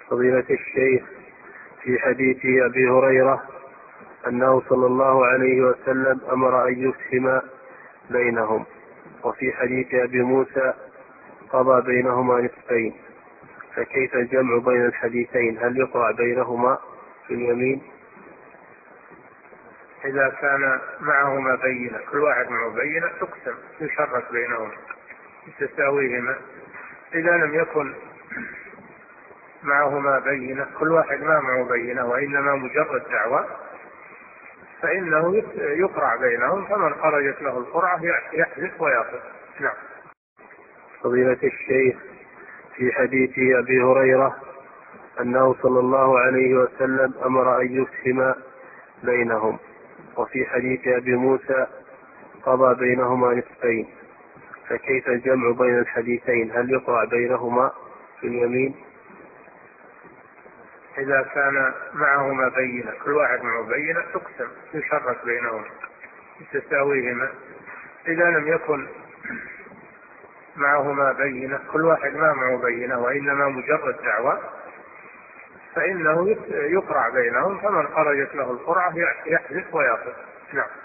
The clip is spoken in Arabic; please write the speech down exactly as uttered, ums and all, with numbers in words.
فضيلة الشيخ، في حديث أبي هريرة أنه صلى الله عليه وسلم أمر أن يفهم بينهم، وفي حديث أبي موسى قضى بينهما نصفين، فكيف الجمع بين الحديثين؟ هل يقرأ بينهما في اليمين؟ إذا كان معهما بينة، كل واحد معه بينة تقسم، يشرك بينهما تساويهما. إذا لم يكن معهما بينة، كل واحد ما معه بينة وإنما مجرد دعوة، فإنه يقرع بينهم، فمن خرجت له القرعة يحلف ويقف. نعم. فضيلة الشيخ، في حديث أبي هريرة أنه صلى الله عليه وسلم أمر أن يفهم بينهم، وفي حديث أبي موسى قضى بينهما نصفين، فكيف الجمع بين الحديثين؟ هل يقرأ بينهما في اليمين؟ إذا كان معهما بينة، كل واحد معه بينة تقسم، يشرك بينهما تساويهما. إذا لم يكن معهما بينة، كل واحد ما معه بينة وإنما مجرد دعوة، فإنه يقرع بينهم، فمن خرجت له القرعة يحلف ويقف. نعم.